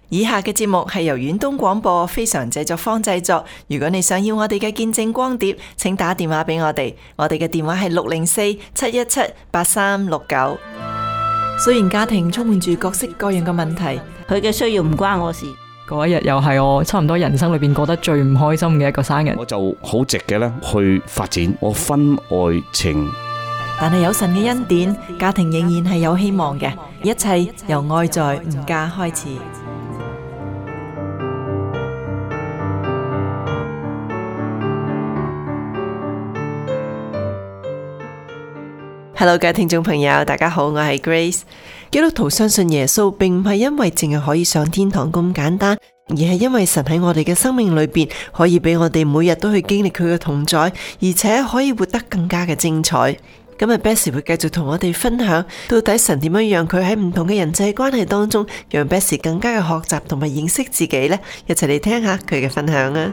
以下嘅節目係由遠東廣播非常製作坊製作。如果你想要我哋嘅見證光碟，請打電話俾我哋。我哋嘅電話係604-717-8369。雖然家庭充滿住各式各樣嘅問題， 佢嘅需要唔關我事。 嗰一日又係我差唔多人生裏邊過得最唔開心嘅一個生日。 我就好直嘅咧去發展我婚外情。 但係有神嘅恩典，家庭仍然係有希望嘅。一切由愛在吾家開始。Hello， 各位聽眾朋友，大家好，我係 Grace。基督徒相信耶穌，並唔係因為淨係可以上天堂咁簡單，而係因為神喺我哋嘅生命裏邊，可以俾我哋每日都去經歷佢嘅同在，而且可以活得更加嘅精彩。今日 Bessie 會繼續同我哋分享，到底神點樣讓佢喺唔同嘅人際關係當中，讓 Bessie 更加嘅學習同埋認識自己呢？一齊嚟聽下佢嘅分享啊！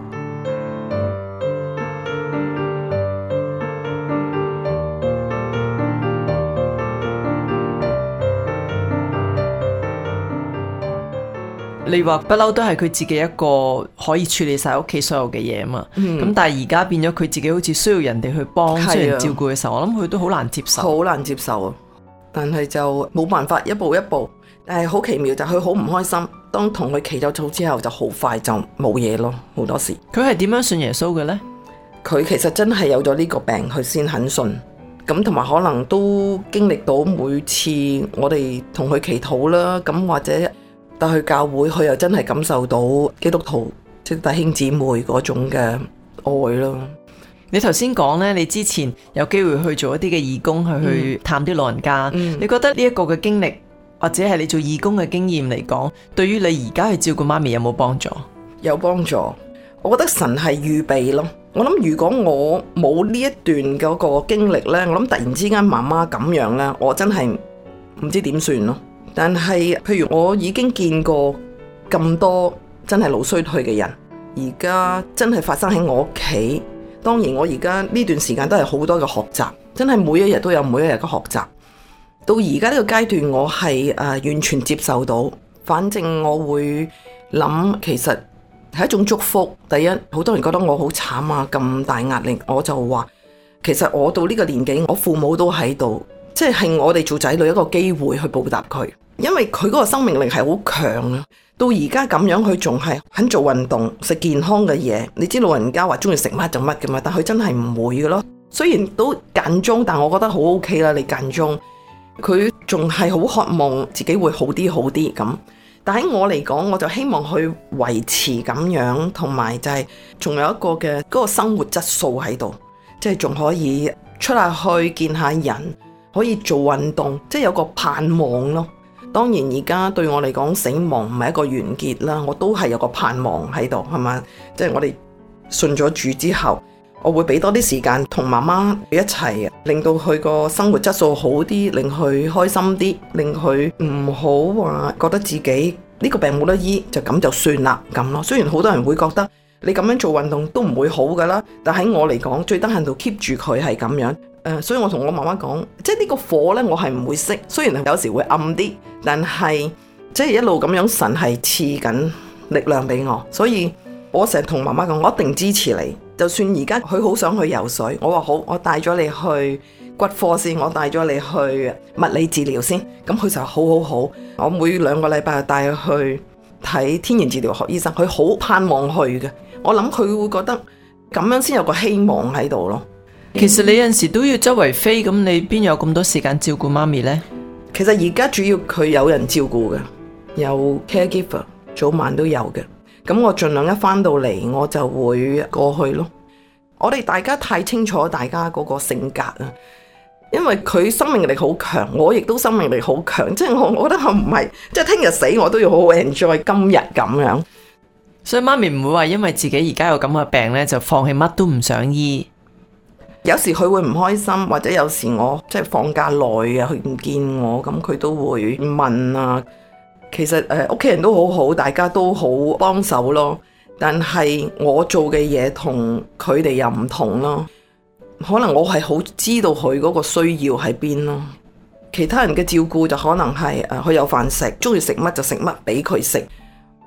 你話不嬲都係佢自己一個可以處理晒屋企所有嘅嘢嘛，咁但係而家變咗佢自己好似需要人哋去幫，需要人照顧嘅時候，我諗佢都好難接受， 好難接受啊！但係就冇辦法，一步一步。但係好奇妙就佢好唔開心，當同佢祈咗禱之後，就好快就冇嘢咯。好多時佢係點樣信耶穌嘅呢？ 佢其實真係有咗呢個病，佢先肯信。咁同埋可能都經歷到每次我哋同佢祈禱啦，咁或者帶去教會，佢又真係感受到基督徒即係弟兄姊妹嗰種嘅愛咯。 你頭先講呢，你之前有機會去做一啲嘅義工，去探啲老人家。你覺得呢一個嘅經歷，或者係你做義工嘅經驗嚟講，對於你而家去照顧媽咪有冇幫助？ 有幫助。我覺得神係預備咯。我諗如果我冇呢一段嗰個經歷呢，我諗突然之間媽媽咁樣呢，我真係唔知點算咯。但係，譬如我已經見過咁多真係腦衰退嘅人，而家真係發生喺我屋企。當然，我而家呢段時間都係好多嘅學習，真係每一日都有每一日嘅學習。到而家呢個階段，我係完全接受到。反正我會諗，其實係一種祝福。第一，好多人覺得我好慘啊，咁大壓力，我就話其實我到呢個年紀，我父母都喺度，即係我哋做仔女一個機會去報答佢。因為佢嗰個生命力係好強啊，到而家咁樣佢仲係肯做運動，食健康嘅嘢。你知老人家話中意食乜就乜噶嘛，但佢真係唔會噶咯。雖然都間中，但我覺得好 OK 啦。你間中佢仲係好渴望自己會好啲好啲咁。但喺我嚟講，我就希望去維持咁樣，同埋就係仲有一個嘅嗰個生活質素喺度，即係仲可以出下去見下人，可以做運動，即係有個盼望咯。當然而家對我嚟講，死亡唔係一個完結啦，我都係有個盼望喺度，係嘛？即係我哋信咗主之後，我會俾多啲時間同媽媽一齊，令到佢個生活質素好啲，令佢開心啲，令佢唔好話覺得自己呢個病冇得醫，就咁就算啦咁咯。雖然好多人會覺得你咁樣做運動都唔會好噶啦，但喺我嚟講，最低限度 keep 住佢係咁樣。所以我同我媽媽講，即係呢個火呢，我係唔會熄，雖然有時會暗啲，但係即係一路咁樣，神係賜緊力量俾我，所以我成日同媽媽講，我一定支持你。就算而家佢好想去游水，我話好，我帶咗你去骨科先，我帶咗你去物理治療先，咁佢就好好好。我每2個禮拜就帶佢去睇天然治療學醫生，佢好盼望去嘅。我諗佢會覺得咁樣先有個希望喺度咯。 其實你有陣時都要周圍飛，咁你邊有咁多時間照顧媽咪呢？ 其實而家主要佢有人照顧嘅，有 caregiver， 早晚都有嘅。咁我盡量一返到嚟，我就會過去咯。我哋大家太清楚大家嗰個性格啊，因為佢生命力好強，我亦都生命力好強，即係我覺得我唔係，即係聽日死我都要好好 enjoy 今日咁樣。 所以媽咪唔會話因為自己而家有咁嘅病呢，就放棄乜都唔想醫。 有時佢會唔開心，或者有時我即係放假耐啊，佢唔見我，咁佢都會問啊。其實屋企人都好好，大家都好幫手咯。但係我做嘅嘢同佢哋又唔同咯。可能我係好知道佢嗰個需要喺邊咯。其他人嘅照顧就可能係佢有飯食，中意食乜就食乜俾佢食。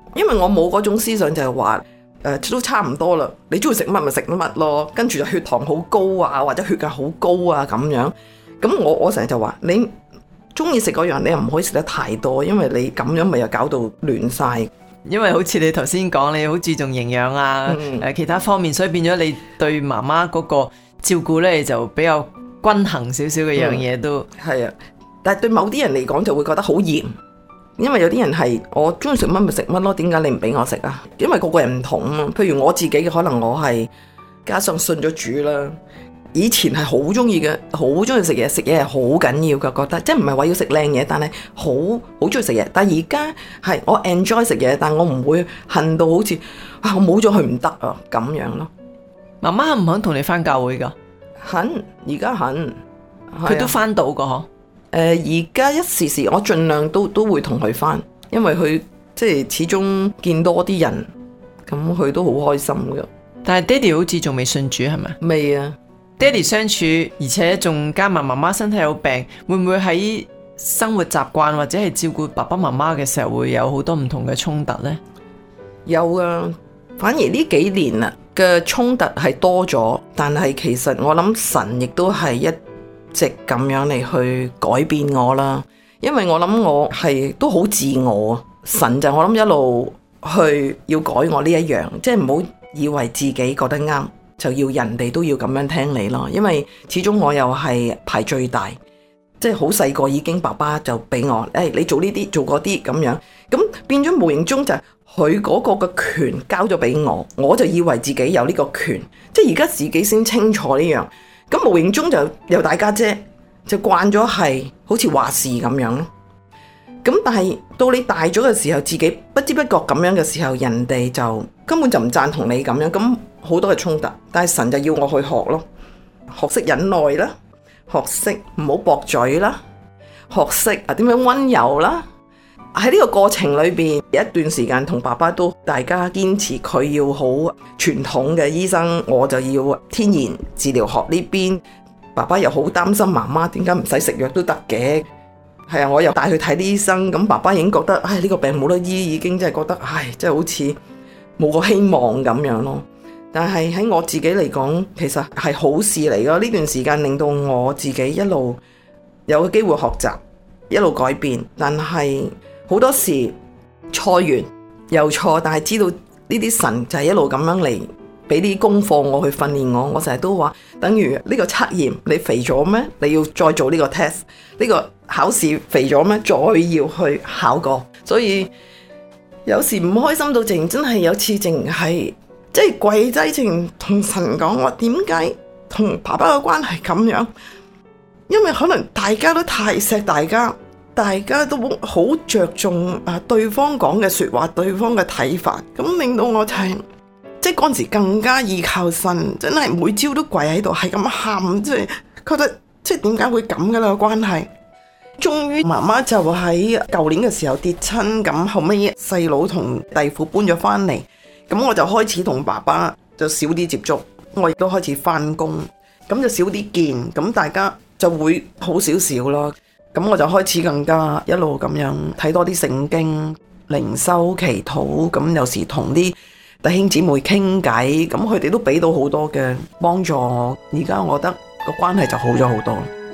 因為我冇嗰種思想就係話都差唔多啦，你中意食乜咪食乜咯，跟住就血糖好高啊，或者血壓好高啊咁樣。咁我成日就話你中意食嗰樣，你又唔可以食得太多，因為你咁樣咪又搞到亂晒。 因為好似你頭先講，你好注重營養啊，其他方面，所以變咗你對媽媽嗰個照顧呢，就比較均衡少少嘅樣嘢都係啊。但係對某啲人嚟講就會覺得好嚴，因為有啲人係我中意食乜咪食乜咯，點解你唔俾我食啊？因為個個人唔同啊。譬如我自己嘅，可能我係加上信咗主啦。以前係好中意嘅，好中意食嘢，食嘢係好緊要嘅，覺得即係唔係話要食靚嘢，但係好中意食嘢。但係而家係我 enjoy 食嘢，但我唔會恨到好似我冇咗佢唔得啊咁樣咯。 媽媽肯唔肯同你翻教會噶？ 肯，而家肯， 佢都翻到噶嗬。 而家一時時我盡量都會同佢翻，因為佢即係始終見多啲人，咁佢都好開心噶。 但係爹哋好似仲未信主係咪？ 未啊。 爹哋相處，而且仲加埋媽媽身體有病，會唔會喺生活習慣或者係照顧爸爸媽媽嘅時候會有好多唔同嘅衝突呢？ 有啊，反而呢幾年啊嘅衝突係多咗，但係其實我諗神亦都係一直咁樣嚟去改變我啦。因為我諗我係都好自我啊，神就我諗一路去要改我呢一樣，即係唔好以為自己覺得啱，就要人哋都要咁樣聽你咯，因為始終我又係排最大，即係好細個已經爸爸就俾我，你做呢啲做嗰啲咁樣，咁變咗無形中就係佢嗰個嘅權交咗俾我，我就以為自己有呢個權，即係而家自己先清楚呢樣，咁無形中就由大家姐就慣咗係好似話事咁樣咯。咁但係到你大咗嘅時候，自己不知不覺咁樣嘅時候，人哋就根本就唔贊同你咁樣，咁好多嘅衝突。但係神就要我去學咯，學識忍耐啦，學識唔好駁嘴啦，學識點樣溫柔啦。喺呢個過程裏邊，有一段時間同爸爸都大家堅持佢要好傳統嘅醫生，我就要天然治療學呢邊。爸爸又好擔心媽媽點解唔使食藥都得嘅。係啊，我又帶佢睇啲醫生，咁爸爸已經覺得，呢個病冇得醫，已經真係覺得，真係好似冇個希望咁樣咯。但係喺我自己嚟講，其實係好事嚟噶。呢段時間令到我自己一路有個機會學習，一路改變。但係好多時錯完又錯，但係知道呢啲神就係一路咁樣嚟俾啲功課我去訓練我。我成日都話，等於呢個測驗，你肥咗咩？你要再做呢個 test，呢個考試肥咗咩？再要去考過。所以有時唔開心到淨真係有次淨係即係跪低淨同神講，我點解同爸爸嘅關係咁樣？因為可能大家都太錫大家，大家都好着重對方講嘅說話，對方嘅睇法，咁令到我就係即係嗰陣時更加依靠神，真係每朝都跪喺度，係咁喊，即係覺得即係點解會咁嘅啦個關係。終於媽媽就喺舊年嘅時候跌親，咁後尾細佬同弟婦搬咗翻嚟，咁我就開始同爸爸就少啲接觸，我亦都開始翻工，咁就少啲見，咁大家就會好少少咯。咁我就開始更加一路咁樣睇多啲聖經、靈修、祈禱，咁有時同啲弟兄姊妹傾偈，咁佢哋都俾到好多嘅幫助我。而家我覺得個關係就好咗好多。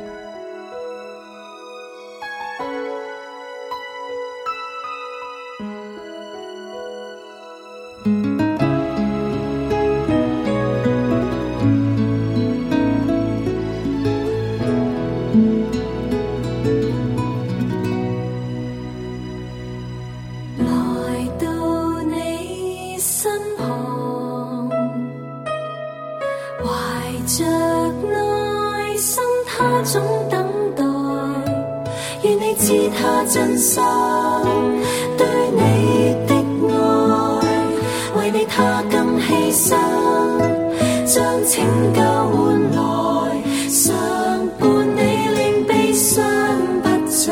真心對你的愛，為你他更犧牲，將拯救換來，相伴你令悲傷不再。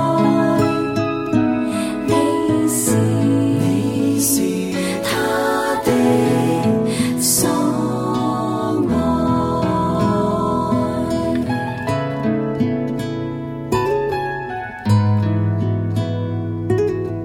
你是他的所愛。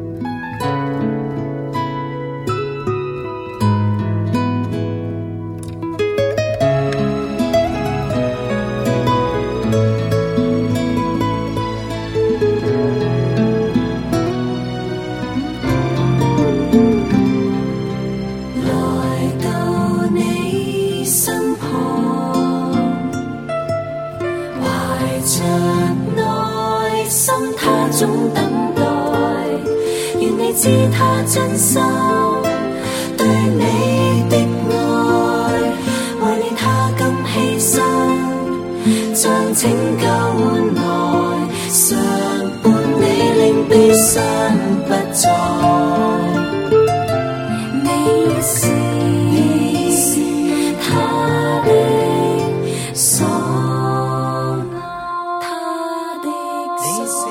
你知他真心對你的愛，為你他甘犧牲，將拯救換來，常伴你令悲傷不再。你是他的所愛，他的所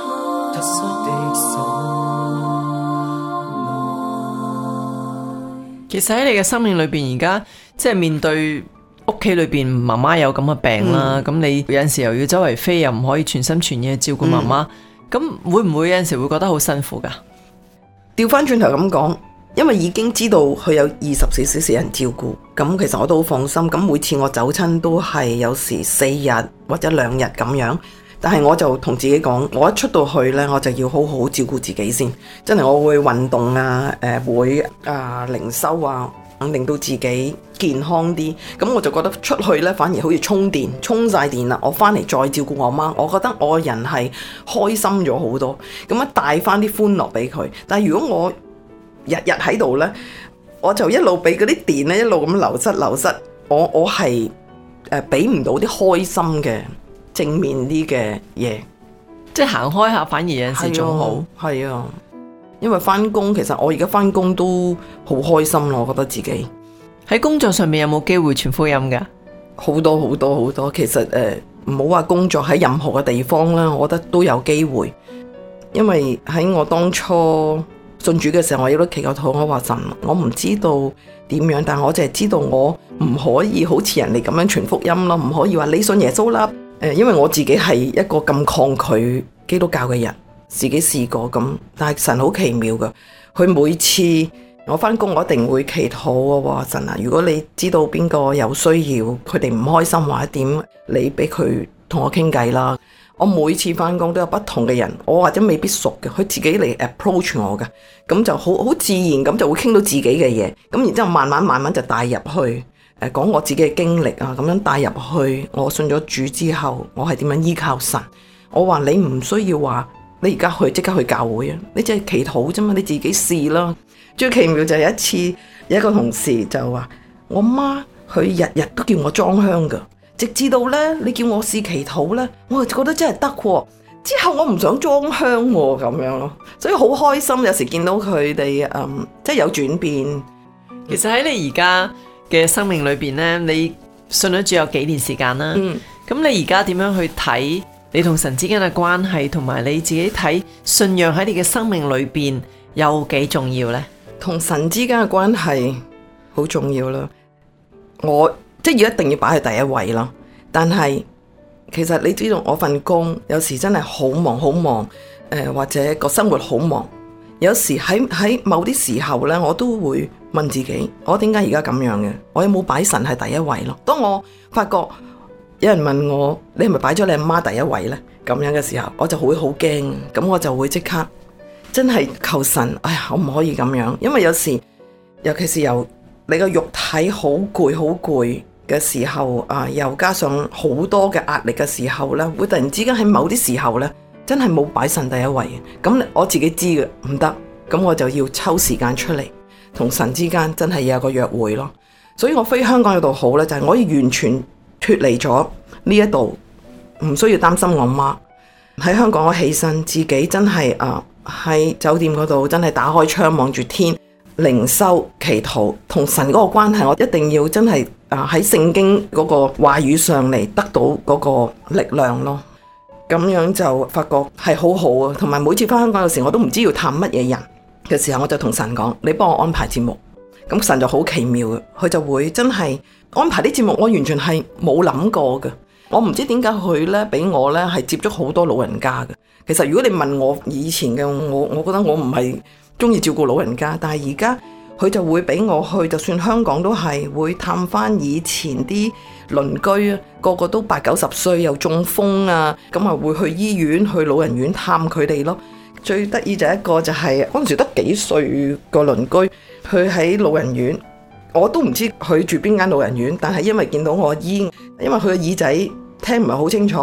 其實喺你嘅生命裏邊，而家即係面對屋企裏邊媽媽有咁嘅病啦，咁你有陣時又要周圍飛，又唔可以全心全意照顧媽媽，咁會唔會有陣時會覺得好辛苦噶？ 調翻轉頭咁講，因為已經知道佢有24小時人照顧，咁其實我都好放心。咁每次我走親都係有時4日或者2日咁樣，但係我就同自己講，我一出到去呢，我就要好好照顧自己先。真係我會運動啊，會靈修啊，令到自己健康啲。咁我就覺得出去呢，反而好似充電，充晒電啦。我翻嚟再照顧我媽，我覺得我個人係開心咗好多。咁啊帶翻啲歡樂俾佢。但係如果我日日喺度呢，我就一路俾嗰啲電呢，一路咁流失。我係俾唔到啲開心嘅正面啲嘅嘢， 即係行開下，反而有陣時仲好。 係啊，因為翻工，其實我而家翻工都好開心咯，我覺得自己喺工作上面有冇機會傳福音噶？ 好多。其實唔好話工作，喺任何嘅地方啦，我覺得都有機會。因為喺我當初信主嘅時候，我亦都祈過禱，我話神，我唔知道點樣，但我淨係知道我唔可以好似人哋咁樣傳福音咯，唔可以話你信耶穌啦。因為我自己係一個咁抗拒基督教嘅人，自己試過咁，但係神好奇妙噶，佢每次我翻工，我一定會祈禱，我話神啊，如果你知道邊個有需要，佢哋唔開心或者點，你俾佢同我傾偈啦。我每次翻工都有不同嘅人，我或者未必熟嘅，佢自己嚟 approach 我嘅，咁就好自然咁就會傾到自己嘅嘢，咁然之後慢慢就帶入去。講我自己嘅經歷啊，咁樣帶入去。我信咗主之後，我係點樣依靠神？我話你唔需要話你而家即刻去教會啊，你只係祈禱啫嘛，你自己試啦。最奇妙就係有一次，有一個同事就話我媽佢日日都叫我裝香噶，直至到呢，你叫我試祈禱呢，我就覺得真係得喎。之後我唔想裝香喎，咁樣咯，所以好開心。有時見到佢哋即係有轉變。 其實喺你而家嘅生命裏邊呢，你信咗主有幾年時間啦，咁你而家點樣去睇你同神之間嘅關係，同埋你自己睇信仰喺你嘅生命裏邊有幾重要呢？ 同神之間嘅關係好重要啦，我即係要一定要擺喺第一位啦。但係其實你知道我份工有時真係好忙，或者個生活好忙，有時喺某啲時候呢，我都會問自己，我點解而家咁樣嘅？我有冇擺神係第一位咯？當我發覺有人問我，你係咪擺咗你阿媽第一位呢？咁樣嘅時候，我就會好驚，咁我就會即刻真係求神，哎呀，我唔可以咁樣，因為有時尤其是由你個肉體好攰嘅時候又加上好多嘅壓力嘅時候呢，會突然之間喺某啲時候呢，真係冇擺神第一位。咁我自己知嘅唔得，咁我就要抽時間出嚟同神之間真係有個約會咯。所以我飛香港嗰度好呢，就係我可以完全脫離咗呢一度，唔需要擔心我媽。喺香港我起身自己真係喺酒店嗰度真係打開窗望住天，靈修祈禱，同神嗰個關係，我一定要真係喺聖經嗰個話語上嚟得到嗰個力量咯。咁樣就發覺係好好啊。同埋每次翻香港嘅時候，我都唔知要探乜嘢人嘅時候，我就同神講，你幫我安排節目。咁神就好奇妙嘅，佢就會真係安排啲節目，我完全係冇諗過嘅。我唔知點解佢呢俾我呢係接觸好多老人家嘅。其實如果你問我以前嘅我覺得我唔係中意照顧老人家，但係而家佢就會俾我去，就算香港都係會探翻以前啲鄰居啊，個個都80-90歲又中風啊，咁啊會去醫院去老人院探佢哋咯。最得意就一個就係嗰陣時得幾歲個鄰居，佢喺老人院，我都唔知佢住邊間老人院，但係因為見到我醫，因為佢嘅耳仔聽唔係好清楚，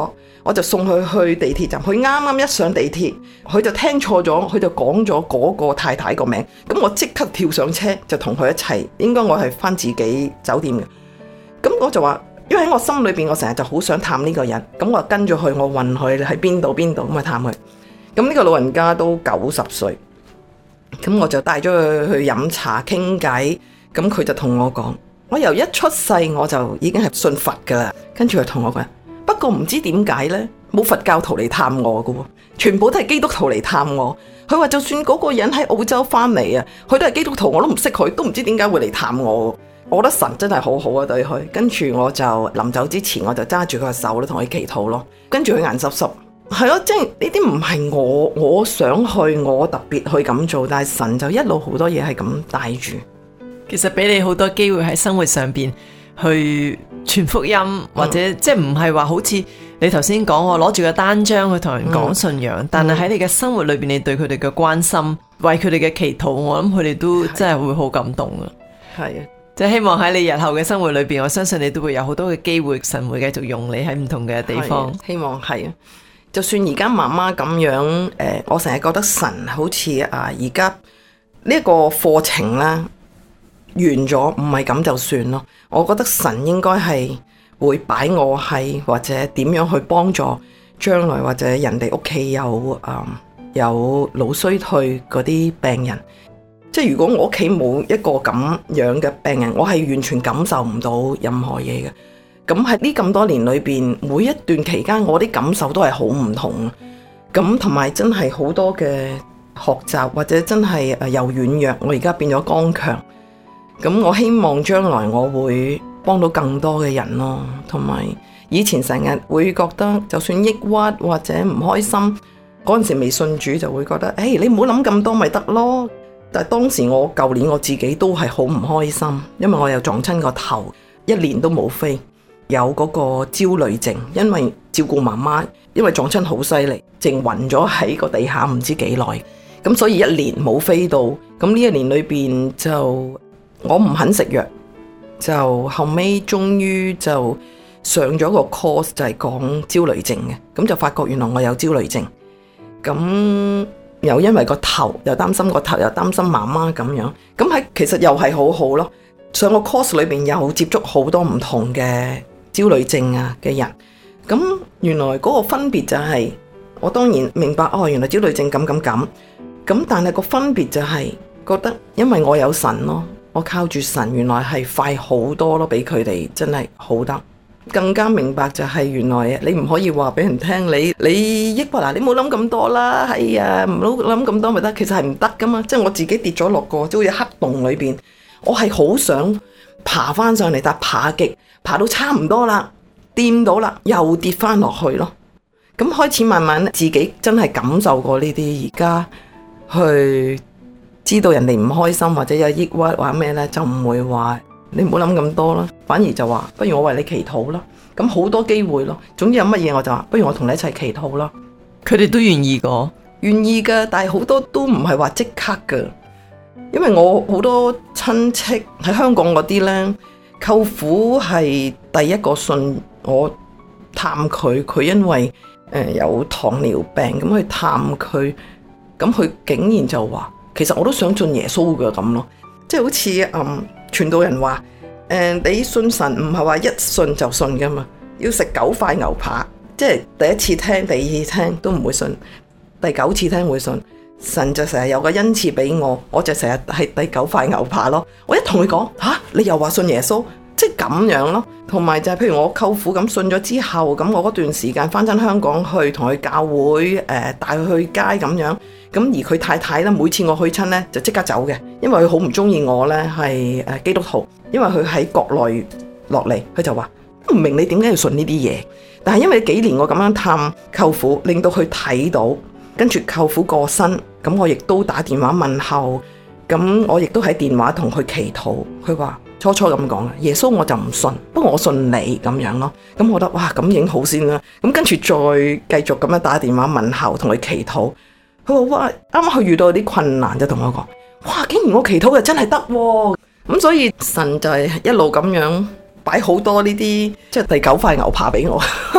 我就送佢去地鐵站，佢啱啱一上地鐵，佢就聽錯咗，佢就講咗嗰個太太個名，咁我即刻跳上車就同佢一齊，應該我係返自己酒店嘅，咁我就話，因為喺我心裏邊，我成日就好想探呢個人，咁我跟住佢，我問佢喺邊度咁去探佢，咁呢個老人家都90歲，咁我就帶咗佢去飲茶傾偈，咁佢就同我講，我由一出世我就已經係信佛噶啦，跟住佢同我講。不過唔知點解呢，冇佛教徒嚟探我嘅，全部都係基督徒嚟探我。佢話就算嗰個人喺澳洲翻嚟啊，佢都係基督徒，我都唔識佢，都唔知點解會嚟探我。我覺得神真係好好啊，對佢。跟住我就臨走之前，我就揸住佢個手咧，同佢祈禱咯。跟住佢眼濕濕，係咯，即係呢啲唔係我想去，我特別去咁做，但係神就一路好多嘢係咁帶住。 其實俾你好多機會喺生活上邊去傳福音，或者即係唔係話好似你頭先講我攞住個單張去同人講信仰，但係喺你嘅生活裏邊，你對佢哋嘅關心，為佢哋嘅祈禱，我諗佢哋都真係會好感動啊！ 係啊， 即係希望喺你日後嘅生活裏邊，我相信你都會有好多嘅機會，神會繼續用你喺唔同嘅地方。 希望係啊，就算而家媽媽咁樣，我成日覺得神好似而家呢一個課程啦。完咗唔係咁就算咯，我覺得神應該係會擺我係或者點樣去幫助將來或者人哋屋企有腦衰退嗰啲病人，即係如果我屋企冇一個咁樣嘅病人，我係完全感受唔到任何嘢嘅。咁喺呢咁多年裏邊，每一段期間我啲感受都係好唔同，咁同埋真係好多嘅學習或者真係由軟弱，我而家變咗剛強。咁我希望將來我會幫到更多嘅人咯，同埋以前成日會覺得就算抑鬱或者唔開心，嗰陣時未信主就會覺得，你唔好諗咁多咪得咯。但係當時我舊年我自己都係好唔開心，因為我又撞親個頭，1年都冇飛，有嗰個焦慮症，因為照顧媽媽，因為撞親好犀利，淨暈咗喺個地下唔知幾耐，咁所以1年冇飛到。咁呢1年裏邊就我唔肯食藥，就後尾終於就上咗個 course 就係講焦慮症嘅，咁就發覺原來我有焦慮症，咁又因為個頭又擔心個頭又擔心媽媽咁樣，咁喺其實又係好好咯。上個 course 裏邊有接觸好多唔同嘅焦慮症嘅人，咁原來嗰個分別就係我當然明白原來焦慮症咁，但係個分別就係覺得因為我有神咯。我靠住神，原來係快好多咯，比佢哋真係好得。更加明白就係原來你唔可以話俾人聽，你抑鬱你冇諗咁多啦，係啊，唔好諗咁多咪得。其實係唔得噶嘛，即係我自己跌咗落個即好似黑洞裏邊，我係好想爬翻上嚟，但爬極爬到差唔多啦，掂到啦，又跌翻落去咯。咁開始慢慢自己真係感受過呢啲，而家去知道人哋唔開心或者有抑鬱或者咩呢，就唔會話你唔好諗咁多啦，反而就話不如我為你祈禱啦。咁好多機會咯，總之有乜嘢我就話不如我同你一齊祈禱啦。 佢哋都願意個， 願意噶，但係好多都唔係話即刻噶，因為我好多親戚喺香港嗰啲呢，舅父係第一個信我探佢，佢因為有糖尿病咁去探佢，咁佢竟然就話。其實我都想信耶穌嘅咁咯，即係好似傳道人話，你信神唔係話一信就信噶嘛，要食9塊牛扒，即係第一次聽、第二次聽都唔會信，第9次聽會信。神就成日有個恩賜俾我，我就成日係第9塊牛扒咯。我一同佢講你又話信耶穌，即係咁樣咯。同埋就係譬如我舅父咁信咗之後，咁我嗰段時間翻親香港去同佢教會，帶佢去街咁樣。咁而佢太太咧，每次我去親咧就即刻走嘅，因為佢好唔中意我咧係基督徒，因為佢喺國內落嚟，佢就話唔明你點解要信呢啲嘢。但係因為幾年我咁樣探舅父，令到佢睇到，跟住舅父過身，咁我亦都打電話問候，咁我亦都喺電話同佢祈禱。佢話初咁講耶穌我就唔信，不過我信你咁樣咯。咁我覺得哇，咁已經好先啦。咁跟住再繼續咁樣打電話問候，同佢祈禱。佢話哇，啱啱佢遇到啲困難就同我講，哇，竟然我祈禱就真係得喎。咁所以神就係一路咁樣擺好多呢啲即係第9塊牛扒俾我。咁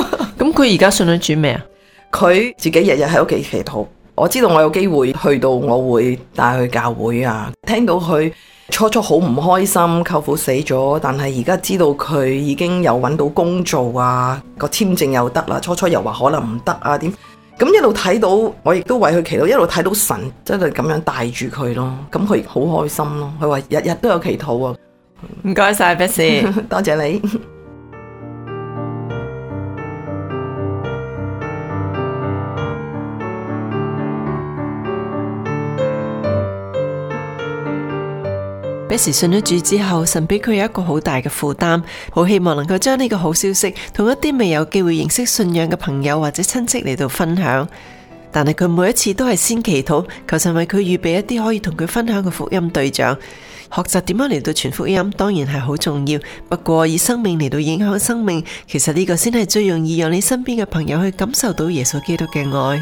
咁佢而家信咗主未啊？ 佢自己日日喺屋企祈禱。我知道我有機會去到，我會帶佢去教會啊。聽到佢初初好唔開心，舅父死咗，但係而家知道佢已經有揾到工做啊，個簽證又得啦。初初又話可能唔得啊，點咁一路睇到，我亦都為佢祈禱，一路睇到神真係咁樣帶住佢咯。咁佢好開心咯。佢話日日都有祈禱啊。 唔該晒，Bessy， 多謝你。 Bessy 信咗主之後，神俾佢有一個好大嘅負擔，好希望能夠將呢個好消息同一啲未有機會認識信仰嘅朋友或者親戚嚟到分享。但係佢每一次都係先祈禱，求神為佢預備一啲可以同佢分享嘅福音對象。學習點樣嚟到傳福音，當然係好重要。不過以生命嚟到影響生命，其實呢個先係最容易讓你身邊嘅朋友去感受到耶穌基督嘅愛。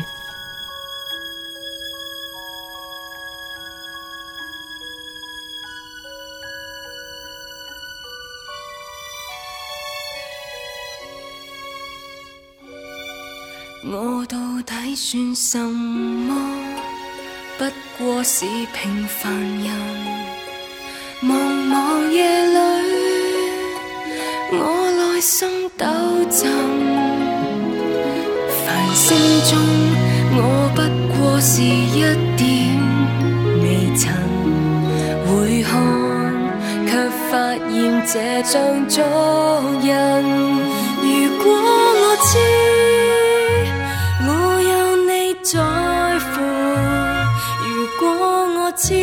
我到底算什麼？不過是平凡人。茫茫夜裏，我內心抖震。繁星中，我不過是一點微塵。回看，卻發現這像昨日。如果我知，在乎，如果我知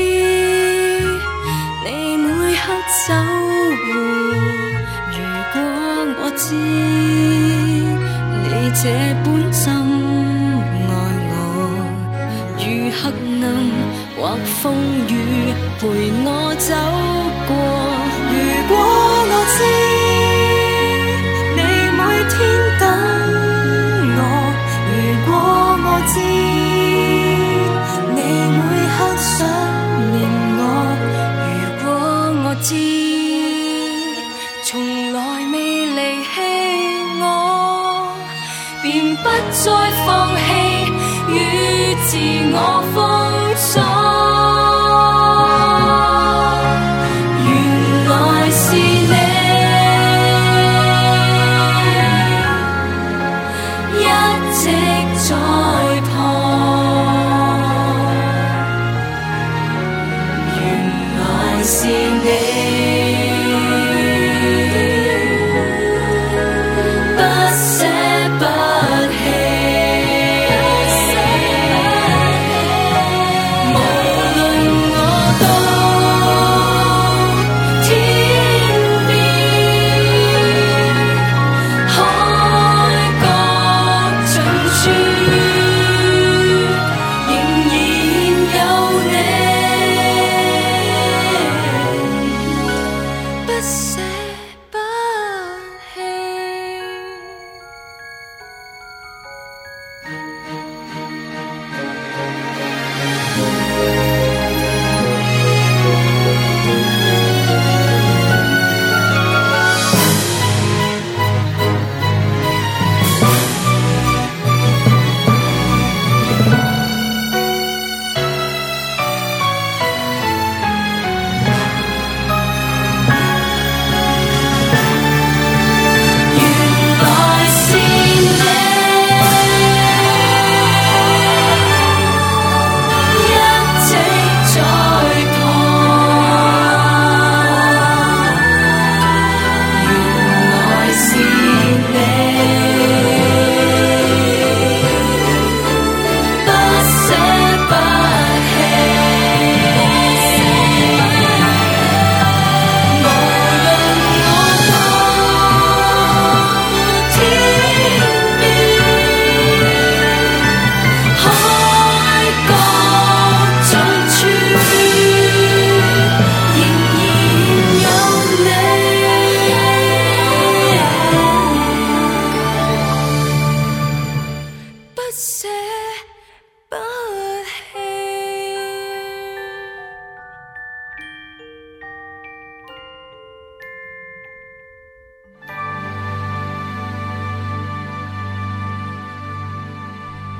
你每刻守護，如果我知你這般深愛我，如黑暗或風雨陪我走過，如果我知你每天等我，如果我知你每刻想念我，如果我知從來未離棄我，便不再放棄與自我封鎖。原來是你一直在是你不捨不棄，無論我到天邊海角盡處，仍然有你。不捨不棄。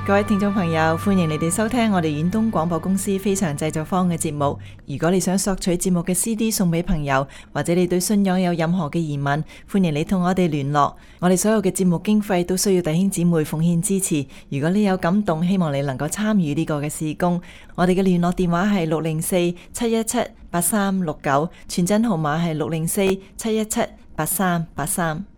各位聽眾朋友，歡迎你哋收聽我哋遠東廣播公司非常製作坊嘅節目。如果你想索取節目嘅 CD 送俾朋友，或者你對信仰有任何嘅疑問，歡迎你同我哋聯絡。我哋所有嘅節目經費都需要弟兄姊妹奉獻支持。如果你有感動，希望你能夠參與呢個嘅事工。我哋嘅聯絡電話係604-717-8369，傳真號碼係604-717-8383。